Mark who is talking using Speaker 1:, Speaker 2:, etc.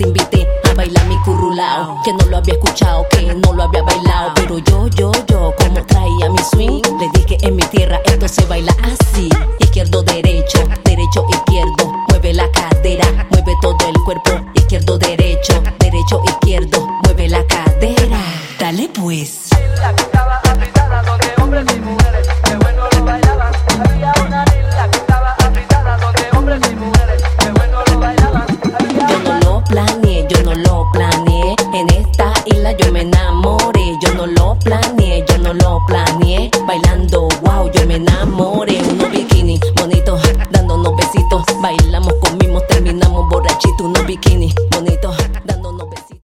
Speaker 1: te invité a bailar mi currulao, que no lo había escuchado, que no lo había bailado. Pero yo, como traía mi swing, le dije en mi tierra esto se baila así. Izquierdo, derecho, derecho, izquierdo. Mueve la cadera, mueve todo el cuerpo. Izquierdo, derecho, derecho, izquierdo. Mueve la cadera. Dale pues.
Speaker 2: La que estaba apretada donde hombres y mujeres, qué bueno lo bailaban. Había una isla que estaba apretada donde hombres y mujeres, qué bueno lo bailaban.
Speaker 1: Yo no lo planeé, yo no lo planeé. En esta isla yo me enamoré. Yo no lo planeé, yo no lo planeé. Bailando, wow, yo me enamoré. Unos bikini bonitos, dándonos besitos. Bailamos, comimos, terminamos borrachitos. Unos bikini bonitos.